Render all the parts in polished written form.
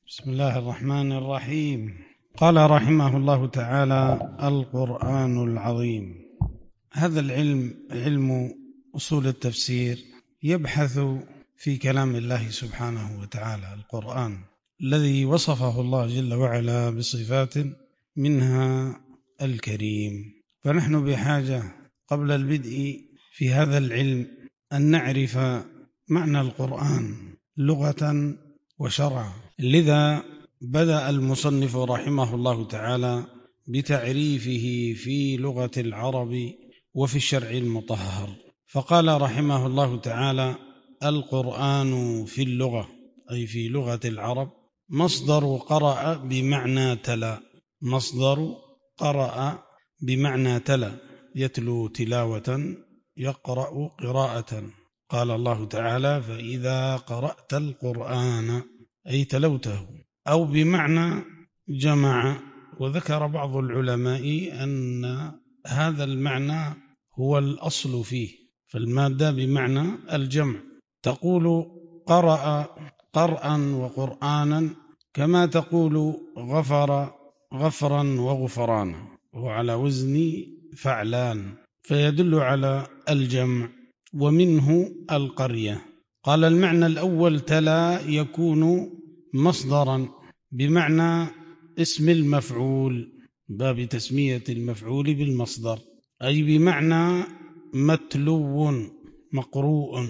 بسم الله الرحمن الرحيم. قال رحمه الله تعالى: القرآن العظيم. هذا العلم علم أصول التفسير، يبحث في كلام الله سبحانه وتعالى، القرآن الذي وصفه الله جل وعلا بصفات منها الكريم. فنحن بحاجة قبل البدء في هذا العلم أن نعرف معنى القرآن لغة وشرعا. لذا بدأ المصنف رحمه الله تعالى بتعريفه في لغة العرب وفي الشرع المطهر، فقال رحمه الله تعالى: القرآن في اللغة، أي في لغة العرب، مصدر قرأ بمعنى تلا. مصدر قرأ بمعنى تلا، يتلو تلاوة، يقرأ قراءة. قال الله تعالى: فإذا قرأت القرآن، أي تلوته، أو بمعنى جمع. وذكر بعض العلماء أن هذا المعنى هو الأصل فيه، فالمادة بمعنى الجمع. تقول قرأ قرأا وقرآنا، كما تقول غفر غفرا وغفرانا، وعلى وزن فعلان، فيدل على الجمع. ومنه القرية. قال: المعنى الأول تلا يكون مصدرا بمعنى اسم المفعول، باب تسمية المفعول بالمصدر، أي بمعنى متلو مقروء.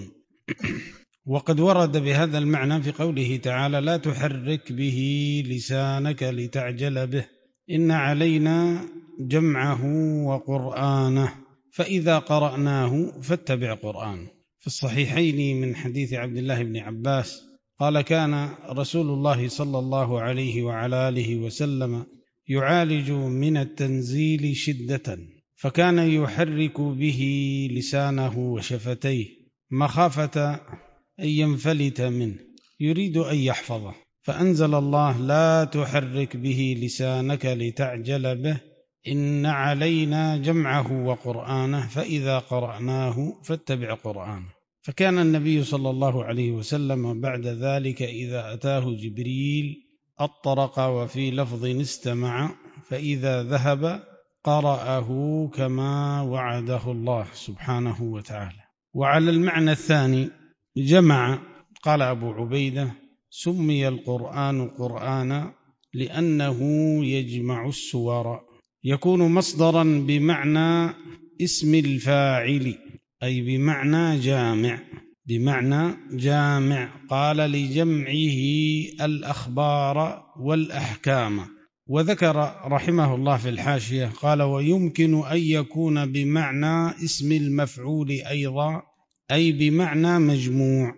وقد ورد بهذا المعنى في قوله تعالى: لا تحرك به لسانك لتعجل به، إن علينا جمعه وقرآنه، فإذا قرأناه فاتبع قرآن. في الصحيحين من حديث عبد الله بن عباس قال: كان رسول الله صلى الله عليه وعلى آله وسلم يعالج من التنزيل شدة، فكان يحرك به لسانه وشفتيه مخافة أن ينفلت منه، يريد أن يحفظه، فأنزل الله: لا تحرك به لسانك لتعجل به، إن علينا جمعه وقرآنه، فإذا قرأناه فاتبع قرآنه. فكان النبي صلى الله عليه وسلم بعد ذلك إذا أتاه جبريل أطرق، وفي لفظ استمع، فإذا ذهب قرأه كما وعده الله سبحانه وتعالى. وعلى المعنى الثاني جمع، قال أبو عبيدة: سمي القرآن قرآنا لأنه يجمع السور. يكون مصدرا بمعنى اسم الفاعل، أي بمعنى جامع، بمعنى جامع. قال: لجمعه الأخبار والأحكام. وذكر رحمه الله في الحاشية قال: ويمكن أن يكون بمعنى اسم المفعول أيضا، أي بمعنى مجموع،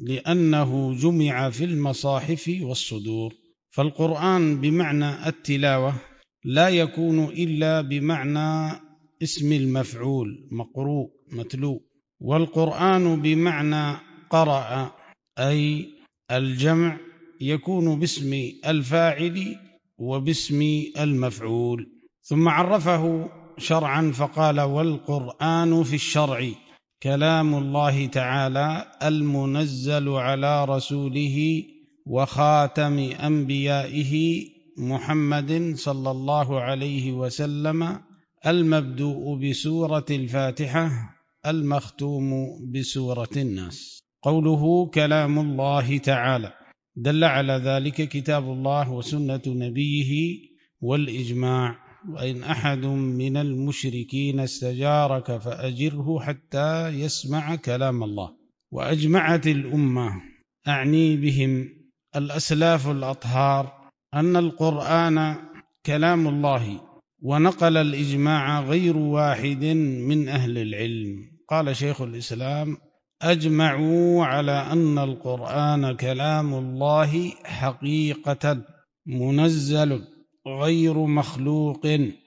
لأنه جمع في المصاحف والصدور. فالقرآن بمعنى التلاوة لا يكون إلا بمعنى اسم المفعول، مقروء متلو. والقرآن بمعنى قرأ، أي الجمع، يكون باسم الفاعل وباسم المفعول. ثم عرفه شرعا فقال: والقرآن في الشرع كلام الله تعالى المنزل على رسوله وخاتم أنبيائه محمد صلى الله عليه وسلم، المبدوء بسورة الفاتحة، المختوم بسورة الناس. قوله كلام الله تعالى دل على ذلك كتاب الله وسنة نبيه والإجماع. وإن أحد من المشركين استجارك فأجره حتى يسمع كلام الله. وأجمعت الأمة، أعني بهم الأسلاف الأطهار، أن القرآن كلام الله، ونقل الإجماع غير واحد من أهل العلم. قال شيخ الإسلام: أجمعوا على أن القرآن كلام الله حقيقة، منزل غير مخلوق،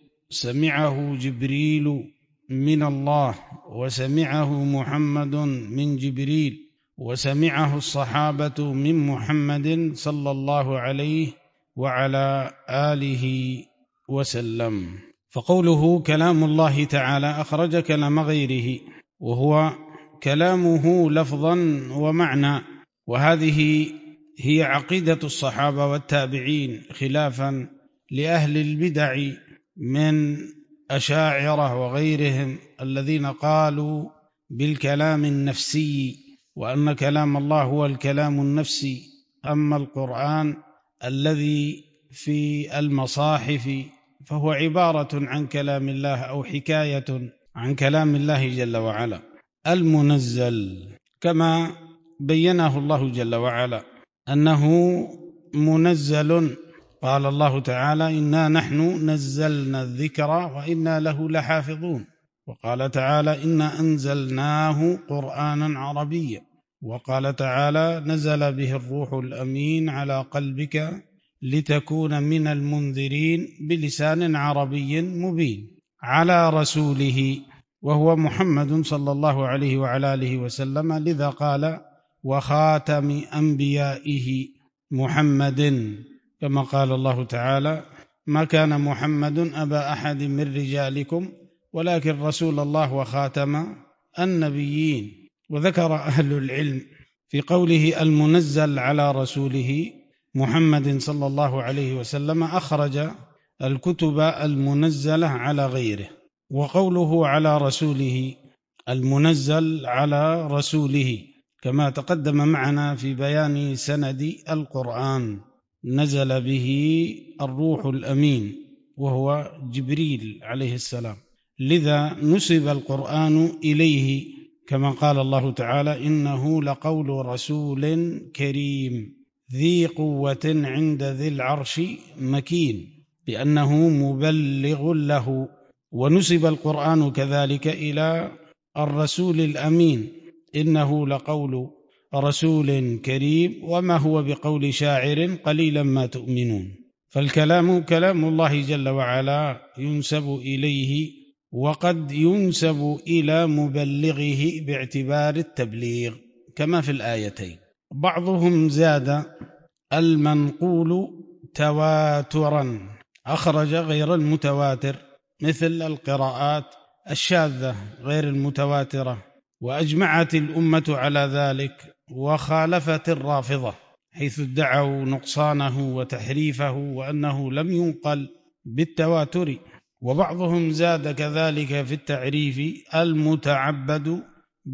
سمعه جبريل من الله، وسمعه محمد من جبريل، وسمعه الصحابة من محمد صلى الله عليه وعلى آله وسلم. فقوله كلام الله تعالى أخرج كلام غيره، وهو كلامه لفظا ومعنى، وهذه هي عقيدة الصحابة والتابعين، خلافا لأهل البدع من أشاعرة وغيرهم الذين قالوا بالكلام النفسي، وأن كلام الله هو الكلام النفسي. أما القرآن الذي في المصاحف فهو عبارة عن كلام الله أو حكاية عن كلام الله جل وعلا المنزل، كما بينه الله جل وعلا أنه منزل. قال الله تعالى: إنا نحن نزلنا الذكر وإنا له لحافظون. وقال تعالى: إنا أنزلناه قرآنا عربيا. وقال تعالى: نزل به الروح الأمين على قلبك لتكون من المنذرين بلسان عربي مبين، على رسوله وهو محمد صلى الله عليه وعلى آله وسلم، لذا قال: وخاتم أنبيائه محمد، كما قال الله تعالى: ما كان محمد أبا أحد من رجالكم ولكن رسول الله وخاتم النبيين. وذكر أهل العلم في قوله المنزل على رسوله محمد صلى الله عليه وسلم أخرج الكتب المنزلة على غيره، وقوله على رسوله المنزل على رسوله كما تقدم معنا في بيان سند القرآن، نزل به الروح الأمين وهو جبريل عليه السلام، لذا نسب القرآن إليه، كما قال الله تعالى: إنه لقول رسول كريم ذي قوة عند ذي العرش مكين، بأنه مبلغ له. ونسب القرآن كذلك إلى الرسول الأمين: إنه لقول رسول كريم وما هو بقول شاعر قليلا ما تؤمنون. فالكلام كلام الله جل وعلا ينسب إليه، وقد ينسب إلى مبلغه باعتبار التبليغ كما في الآيتين. بعضهم زاد المنقول تواترا، أخرج غير المتواتر مثل القراءات الشاذة غير المتواترة، وأجمعت الأمة على ذلك، وخالفت الرافضة حيث ادعوا نقصانه وتحريفه وأنه لم ينقل بالتواتر. وبعضهم زاد كذلك في التعريف المتعبد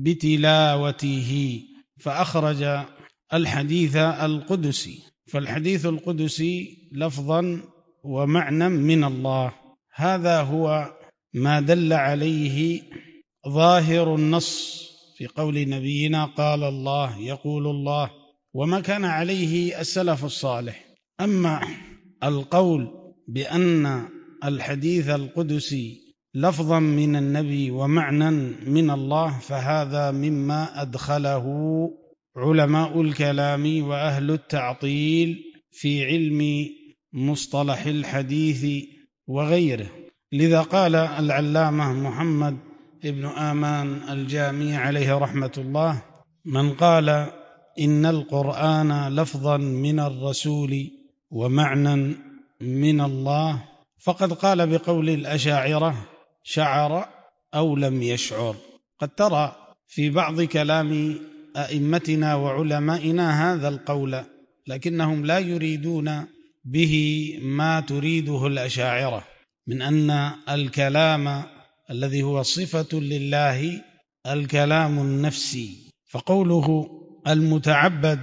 بتلاوته، فأخرج الحديث القدسي. فالحديث القدسي لفظا ومعنى من الله، هذا هو ما دل عليه ظاهر النص في قول نبينا: قال الله يقول الله، وما كان عليه السلف الصالح. أما القول بأن الحديث القدسي لفظا من النبي ومعنى من الله، فهذا مما أدخله علماء الكلام وأهل التعطيل في علم مصطلح الحديث وغيره. لذا قال العلامة محمد ابن آمان الجامي عليه رحمة الله: من قال إن القرآن لفظا من الرسول ومعنى من الله فقد قال بقول الأشاعرة: شعر أو لم يشعر. قد ترى في بعض كلام أئمتنا وعلمائنا هذا القول، لكنهم لا يريدون به ما تريده الأشاعرة من أن الكلام الذي هو صفة لله الكلام النفسي. فقوله المتعبد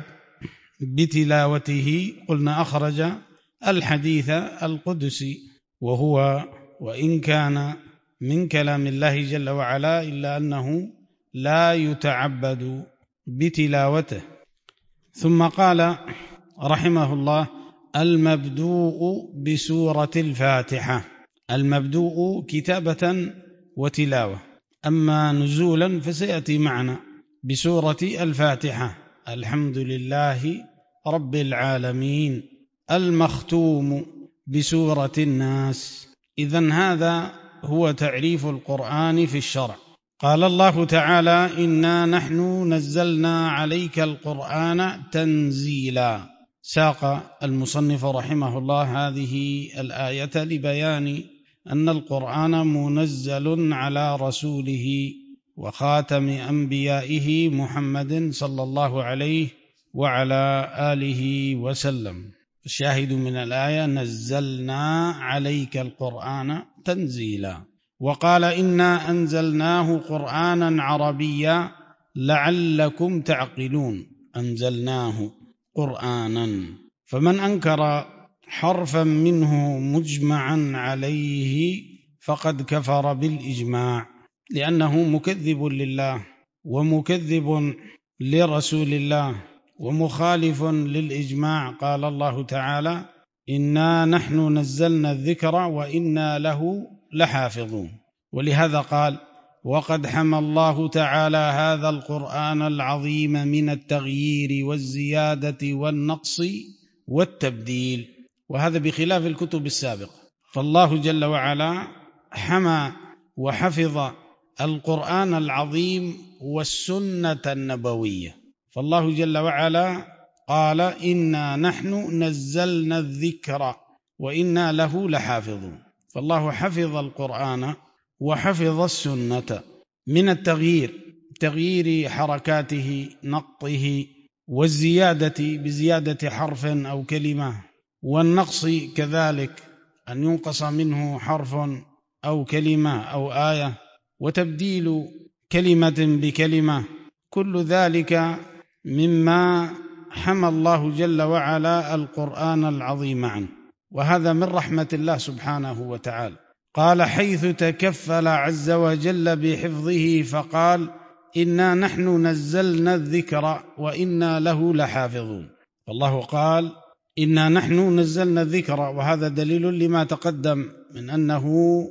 بتلاوته قلنا أخرج الحديث القدسي، وهو وإن كان من كلام الله جل وعلا إلا أنه لا يتعبد بتلاوته. ثم قال رحمه الله: المبدوء بسورة الفاتحة. المبدوء كتابة وتلاوة، أما نزولا فسيأتي معنا بسورة الفاتحة. الحمد لله رب العالمين. المختوم بسورة الناس. إذن هذا هو تعريف القرآن في الشرع. قال الله تعالى: إنا نحن نزلنا عليك القرآن تنزيلا. ساق المصنف رحمه الله هذه الآية لبيان أن القرآن منزل على رسوله وخاتم أنبيائه محمد صلى الله عليه وعلى آله وسلم. الشاهد من الآية: نزلنا عليك القرآن تنزيلا. وقال: إنا أنزلناه قرآنا عربيا لعلكم تعقلون. أنزلناه قرآنا، فمن أنكر حرفا منه مجمعا عليه فقد كفر بالإجماع، لأنه مكذب لله ومكذب لرسول الله ومخالف للإجماع. قال الله تعالى: إنا نحن نزلنا الذكر وإنا له لحافظون. ولهذا قال: وقد حمى الله تعالى هذا القرآن العظيم من التغيير والزيادة والنقص والتبديل. وهذا بخلاف الكتب السابقة، فالله جل وعلا حمى وحفظ القرآن العظيم والسنة النبوية. فالله جل وعلا قال: إنا نحن نزلنا الذكر وإنا له لحافظون. فالله حفظ القرآن وحفظ السنة من التغيير، تغيير حركاته، نقطه، والزيادة بزيادة حرف أو كلمة، والنقص كذلك أن ينقص منه حرف أو كلمة أو آية، وتبديل كلمة بكلمة. كل ذلك مما حمى الله جل وعلا القرآن العظيم عنه، وهذا من رحمة الله سبحانه وتعالى. قال حيث تكفل عز وجل بحفظه فقال: إنا نحن نزلنا الذكر وإنا له لحافظون. فالله قال: إنا نحن نزلنا الذكر، وهذا دليل لما تقدم من أنه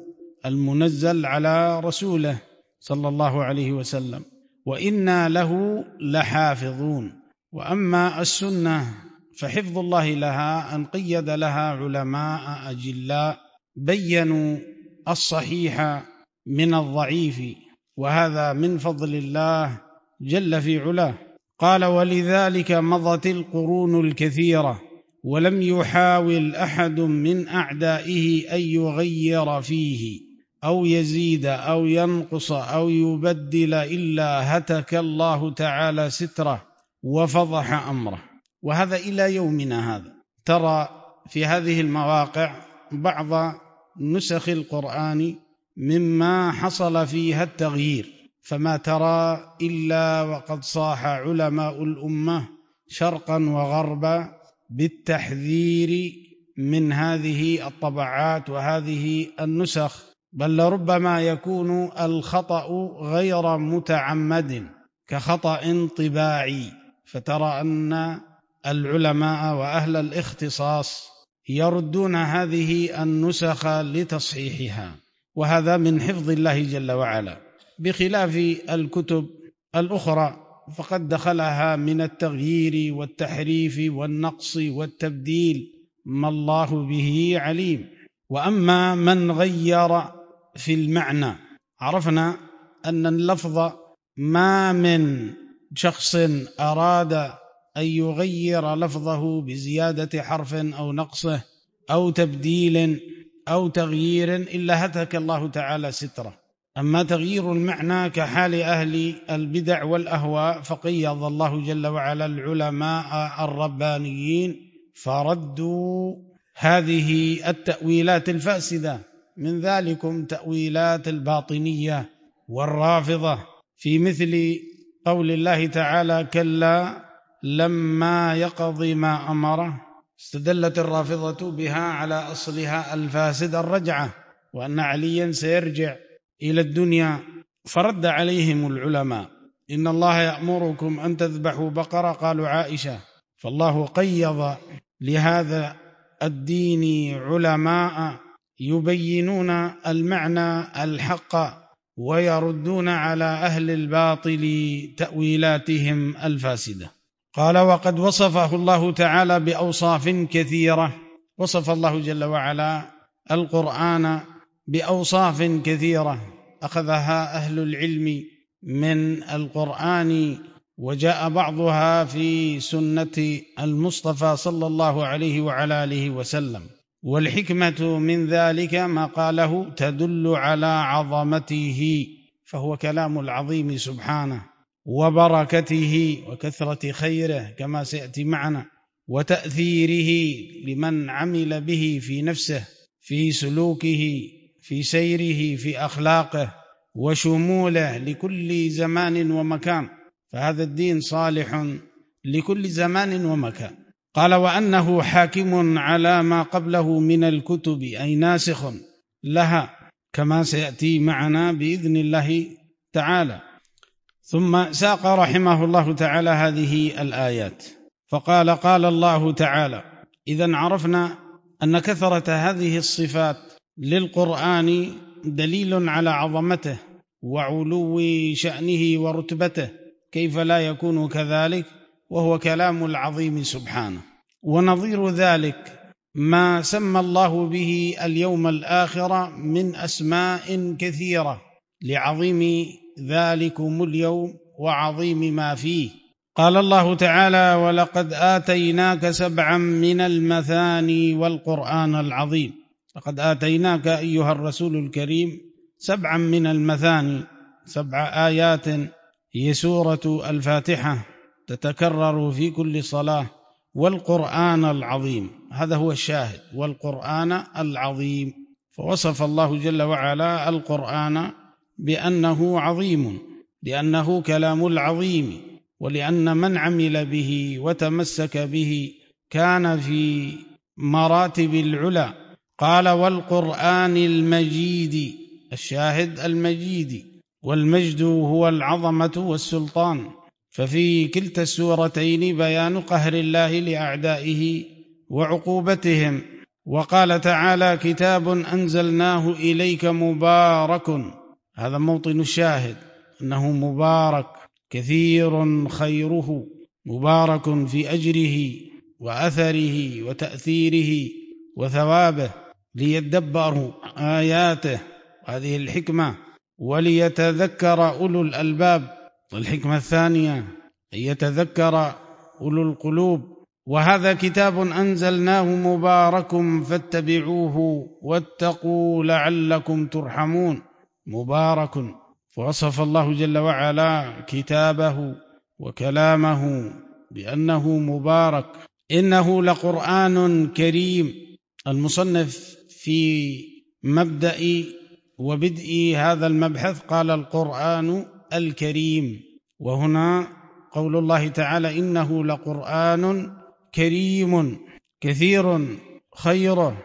المنزل على رسوله صلى الله عليه وسلم، وإنا له لحافظون. وأما السنة فحفظ الله لها أن قيد لها علماء أجلاء بيّنوا الصحيح من الضعيف، وهذا من فضل الله جل في علاه. قال: ولذلك مضت القرون الكثيرة ولم يحاول أحد من أعدائه أن يغير فيه أو يزيد أو ينقص أو يبدل إلا هتك الله تعالى ستره وفضح أمره. وهذا إلى يومنا هذا. ترى في هذه المواقع بعض نسخ القرآن مما حصل فيها التغيير، فما ترى إلا وقد صاح علماء الأمة شرقا وغربا بالتحذير من هذه الطبعات وهذه النسخ، بل ربما يكون الخطأ غير متعمد كخطأ طباعي. فترى أن العلماء وأهل الاختصاص يردون هذه النسخ لتصحيحها، وهذا من حفظ الله جل وعلا، بخلاف الكتب الأخرى فقد دخلها من التغيير والتحريف والنقص والتبديل ما الله به عليم. وأما من غير في المعنى، عرفنا أن اللفظ ما من شخص أراد أن يغير لفظه بزيادة حرف أو نقصه أو تبديل أو تغيير إلا هتك الله تعالى ستره. أما تغيير المعنى كحال أهل البدع والأهواء فقيض الله جل وعلا العلماء الربانيين فردوا هذه التأويلات الفاسدة، من ذلكم تأويلات الباطنية والرافضة، في مثل قول الله تعالى: كلا لما يقض ما أمره. استدلت الرافضة بها على أصلها الفاسد الرجعة، وأن عليا سيرجع إلى الدنيا، فرد عليهم العلماء: إن الله يأمركم أن تذبحوا بقرة، قالوا عائشة. فالله قيض لهذا الدين علماء يبينون المعنى الحق ويردون على أهل الباطل تأويلاتهم الفاسدة. قال: وقد وصفه الله تعالى بأوصاف كثيرة. وصف الله جل وعلا القرآن بأوصاف كثيرة أخذها أهل العلم من القرآن، وجاء بعضها في سنة المصطفى صلى الله عليه وعلى آله وسلم. والحكمة من ذلك ما قاله تدل على عظمته، فهو كلام العظيم سبحانه وبركته وكثرة خيره كما سيأتي معنا، وتأثيره لمن عمل به في نفسه، في سلوكه، في سيره، في أخلاقه، وشموله لكل زمان ومكان، فهذا الدين صالح لكل زمان ومكان. قال وأنه حاكم على ما قبله من الكتب، أي ناسخ لها كما سيأتي معنا بإذن الله تعالى. ثم ساق رحمه الله تعالى هذه الآيات فقال قال الله تعالى: إذن عرفنا أن كثرة هذه الصفات للقرآن دليل على عظمته وعلو شأنه ورتبته، كيف لا يكون كذلك وهو كلام العظيم سبحانه. ونظير ذلك ما سمى الله به اليوم الآخر من أسماء كثيرة لعظيم ذلكم اليوم وعظيم ما فيه. قال الله تعالى: ولقد آتيناك 7 من المثاني والقرآن العظيم. لقد آتيناك أيها الرسول الكريم 7 من المثاني، 7 آيات هي سورة الفاتحة تتكرر في كل صلاة، والقرآن العظيم، هذا هو الشاهد، والقرآن العظيم. فوصف الله جل وعلا القرآن بأنه عظيم، لأنه كلام العظيم، ولأن من عمل به وتمسك به كان في مراتب العلا. قال والقرآن المجيد، الشاهد المجيد، والمجد هو العظمة والسلطان، ففي كلتا السورتين بيان قهر الله لأعدائه وعقوبتهم. وقال تعالى: كتاب أنزلناه إليك مبارك، هذا موطن الشاهد، أنه مبارك كثير خيره، مبارك في أجره وأثره وتأثيره وثوابه، ليدبروا آياته، هذه الحكمة، وليتذكر أولو الألباب. والحكمة الثانية أن يتذكر أولو القلوب. وهذا كتاب أنزلناه مبارك فاتبعوه واتقوا لعلكم ترحمون. مبارك، فوصف الله جل وعلا كتابه وكلامه بأنه مبارك. إنه لقرآن كريم. المصنف في مبدأ وبدء هذا المبحث قال القرآن الكريم، وهنا قول الله تعالى: إنه لقرآن كريم، كثير خيره،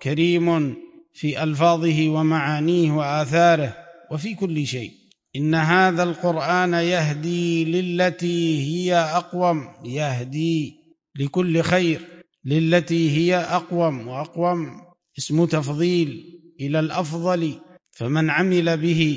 كريم في ألفاظه ومعانيه وآثاره وفي كل شيء. إن هذا القرآن يهدي للتي هي أقوم، يهدي لكل خير، للتي هي أقوم، وأقوم اسم تفضيل إلى الأفضل، فمن عمل به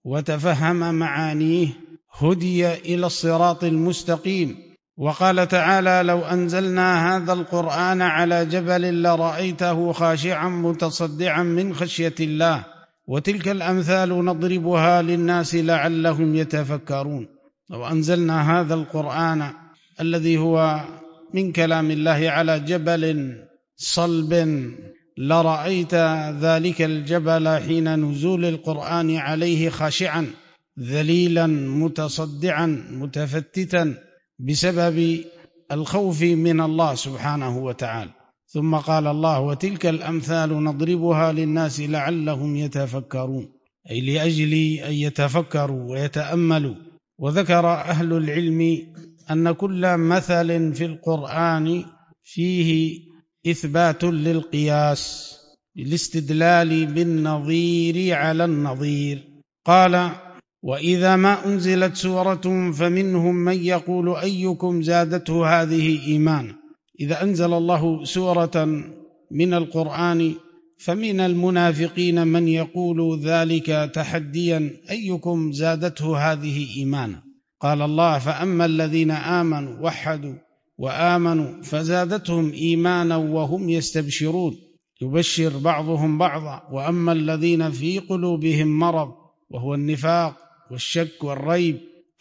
وتفهم معانيه هدي إلى الصراط المستقيم. وقال تعالى: لو أنزلنا هذا القرآن على جبل لرأيته خاشعا متصدعا من خشية الله. وتلك الأمثال نضربها للناس لعلهم يتفكرون. لو أنزلنا هذا القرآن الذي هو من كلام الله على جبل صلب لرأيت ذلك الجبل حين نزول القرآن عليه خاشعا ذليلا متصدعا متفتتا بسبب الخوف من الله سبحانه وتعالى. ثم قال الله: وتلك الأمثال نضربها للناس لعلهم يتفكرون، أي لأجل أن يتفكروا ويتأملوا. وذكر أهل العلم أن كل مثل في القرآن فيه إثبات للقياس، للاستدلال بالنظير على النظير. قال: وإذا ما أنزلت سورة فمنهم من يقول أيكم زادته هذه إيمانا. إذا أنزل الله سورة من القرآن فمن المنافقين من يقول ذلك تحديا: أيكم زادته هذه إيمانا. قال الله: فأما الذين آمنوا وحدوا وآمنوا فزادتهم إيمانا وهم يستبشرون، يبشر بعضهم بعضا. وأما الذين في قلوبهم مرض وهو النفاق والشك والريب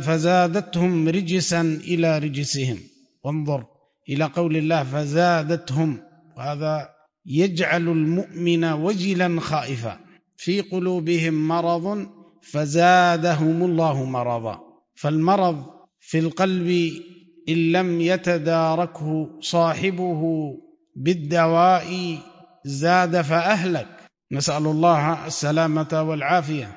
فزادتهم رجسا إلى رجسهم. وانظر إلى قول الله: فزادتهم، وهذا يجعل المؤمن وجلا خائفا. في قلوبهم مرض فزادهم الله مرضا. فالمرض في القلب إن لم يتداركه صاحبه بالدواء زاد فأهلك، نسأل الله السلامة والعافية.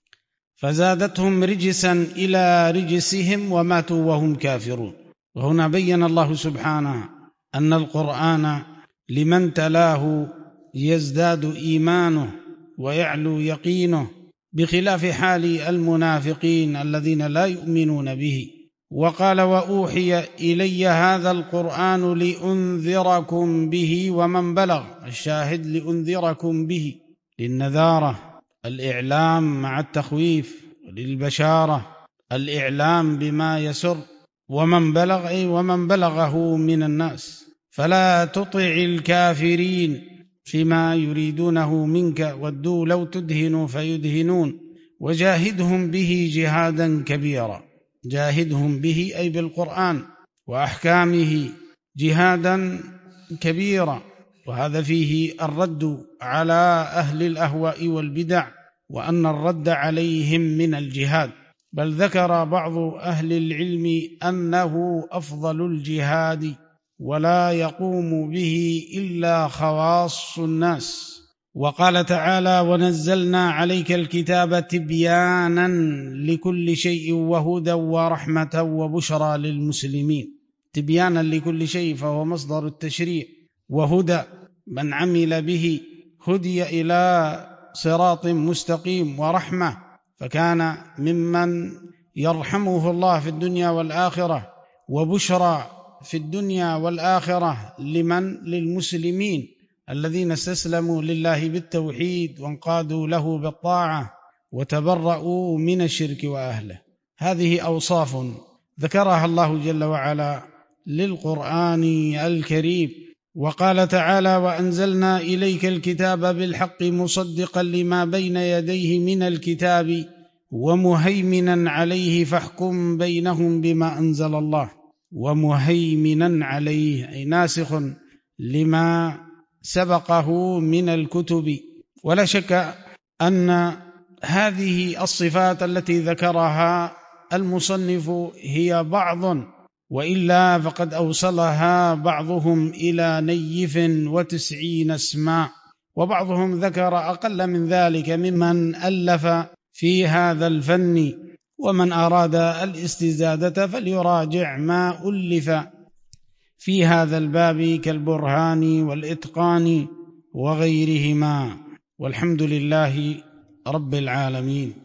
فزادتهم رجسا إلى رجسهم وماتوا وهم كافرون. وهنا بين الله سبحانه أن القرآن لمن تلاه يزداد إيمانه ويعلو يقينه، بخلاف حال المنافقين الذين لا يؤمنون به. وقال وأوحي إلي هذا القرآن لأنذركم به ومن بلغ، الشاهد لأنذركم به للنذارة، الإعلام مع التخويف، للبشارة الإعلام بما يسر، ومن بلغ أي ومن بلغه من الناس. فلا تطع الكافرين فيما يريدونه منك، ودوا لو تدهن فيدهنون، وجاهدهم به جهادا كبيرا. جاهدهم به أي بالقرآن وأحكامه جهادا كبيرا. وهذا فيه الرد على أهل الأهواء والبدع، وأن الرد عليهم من الجهاد. بل ذكر بعض أهل العلم أنه أفضل الجهاد ولا يقوم به إلا خواص الناس. وقال تعالى ونزلنا عليك الكتاب تبيانا لكل شيء وهدى ورحمة وبشرى للمسلمين. تبيانا لكل شيء فهو مصدر التشريع، وهدى من عمل به هدي إلى صراط مستقيم، ورحمة فكان ممن يرحمه الله في الدنيا والآخرة، وبشرى في الدنيا والآخرة للمسلمين الذين استسلموا لله بالتوحيد وانقادوا له بالطاعة وتبرؤوا من الشرك وأهله. هذه أوصاف ذكرها الله جل وعلا للقرآن الكريم. وقال تعالى وأنزلنا إليك الكتاب بالحق مصدقا لما بين يديه من الكتاب ومهيمنا عليه فاحكم بينهم بما أنزل الله. ومهيمنا عليه أي ناسخ لما سبقه من الكتب. ولا شك أن هذه الصفات التي ذكرها المصنف هي بعض، وإلا فقد أوصلها بعضهم إلى 90 اسما، وبعضهم ذكر أقل من ذلك ممن ألف في هذا الفن. ومن أراد الاستزادة فليراجع ما ألف في هذا الباب كالبرهان والإتقان وغيرهما. والحمد لله رب العالمين.